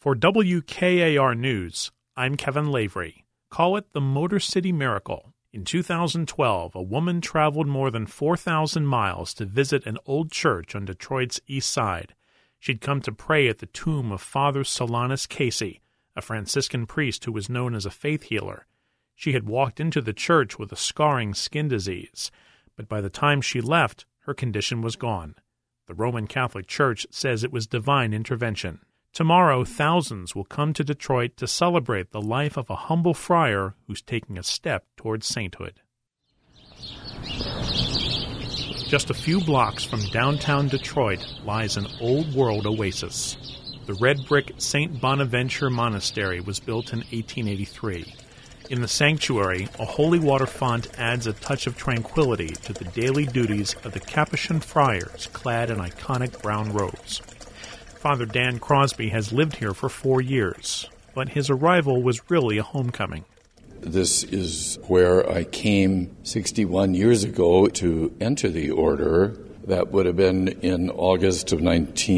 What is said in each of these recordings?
For WKAR News, I'm Kevin Lavery. Call it the Motor City Miracle. In 2012, a woman traveled more than 4,000 miles to visit an old church on Detroit's east side. She'd come to pray at the tomb of Father Solanus Casey, a Franciscan priest who was known as a faith healer. She had walked into the church with a scarring skin disease, but by the time she left, her condition was gone. The Roman Catholic Church says it was divine intervention. Tomorrow, thousands will come to Detroit to celebrate the life of a humble friar who's taking a step towards sainthood. Just a few blocks from downtown Detroit lies an old-world oasis. The red-brick St. Bonaventure Monastery was built in 1883. In the sanctuary, a holy water font adds a touch of tranquility to the daily duties of the Capuchin friars clad in iconic brown robes. Father Dan Crosby has lived here for 4 years, but his arrival was really a homecoming. This is where I came 61 years ago to enter the order. That would have been in August of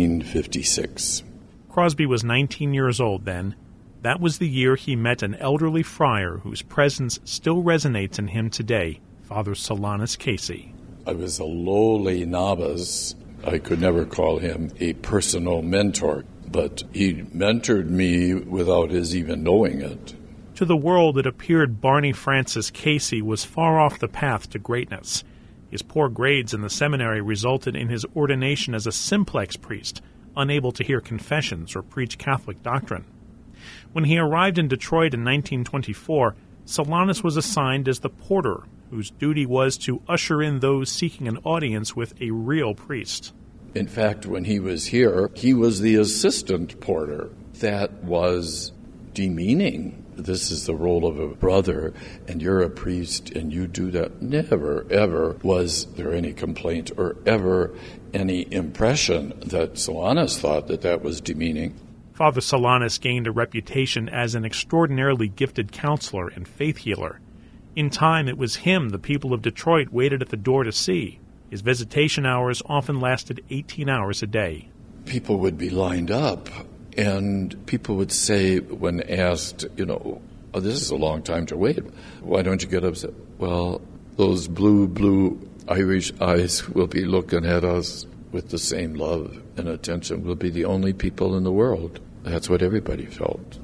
1956. Crosby was 19 years old then. That was the year he met an elderly friar whose presence still resonates in him today, Father Solanus Casey. I was a lowly novice. I could never call him a personal mentor, but he mentored me without his even knowing it. To the world, it appeared Barney Francis Casey was far off the path to greatness. His poor grades in the seminary resulted in his ordination as a simplex priest, unable to hear confessions or preach Catholic doctrine. When he arrived in Detroit in 1924, Solanus was assigned as the porter, whose duty was to usher in those seeking an audience with a real priest. In fact, when he was here, he was the assistant porter. That was demeaning. This is the role of a brother, and you're a priest, and you do that. Never, ever was there any complaint or ever any impression that Solanus thought that that was demeaning. Father Solanus gained a reputation as an extraordinarily gifted counselor and faith healer. In time, it was him the people of Detroit waited at the door to see. His visitation hours often lasted 18 hours a day. People would be lined up, and people would say, when asked, oh, this is a long time to wait. Why don't you get upset? Well, those blue Irish eyes will be looking at us with the same love and attention. We'll be the only people in the world. That's what everybody felt.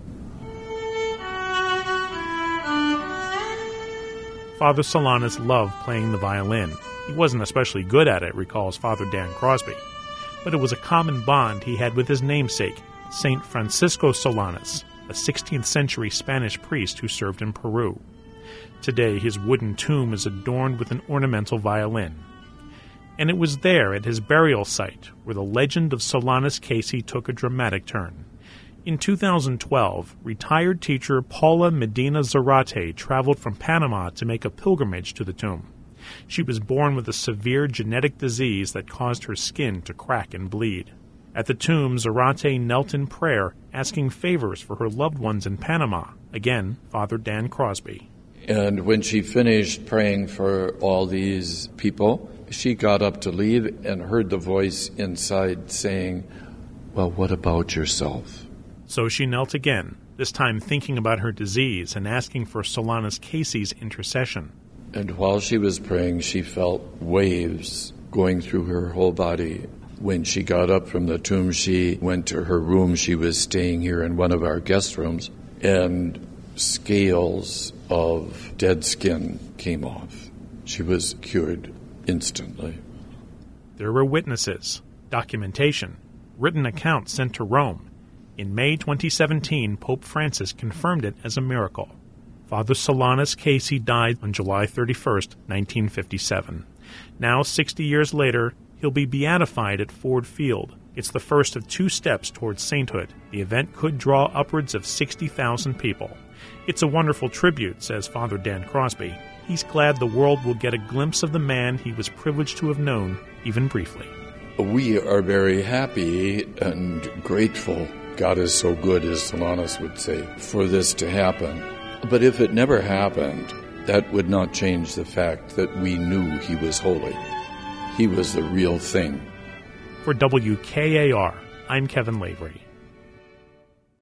Father Solanus loved playing the violin. He wasn't especially good at it, recalls Father Dan Crosby. But it was a common bond he had with his namesake, St. Francisco Solanus, a 16th century Spanish priest who served in Peru. Today, his wooden tomb is adorned with an ornamental violin. And it was there, at his burial site, where the legend of Solanus Casey took a dramatic turn. In 2012, retired teacher Paula Medina Zarate traveled from Panama to make a pilgrimage to the tomb. She was born with a severe genetic disease that caused her skin to crack and bleed. At the tomb, Zarate knelt in prayer, asking favors for her loved ones in Panama. Again, Father Dan Crosby. And when she finished praying for all these people, she got up to leave and heard the voice inside saying, "Well, what about yourself?" So she knelt again, this time thinking about her disease and asking for Solanus Casey's intercession. And while she was praying, she felt waves going through her whole body. When she got up from the tomb, she went to her room. She was staying here in one of our guest rooms, and scales of dead skin came off. She was cured instantly. There were witnesses, documentation, written accounts sent to Rome. In May 2017, Pope Francis confirmed it as a miracle. Father Solanus Casey died on July 31st, 1957. Now, 60 years later, he'll be beatified at Ford Field. It's the first of 2 steps towards sainthood. The event could draw upwards of 60,000 people. It's a wonderful tribute, says Father Dan Crosby. He's glad the world will get a glimpse of the man he was privileged to have known, even briefly. We are very happy and grateful. God is so good, as Solanus would say, for this to happen. But if it never happened, that would not change the fact that we knew he was holy. He was the real thing. For WKAR, I'm Kevin Lavery.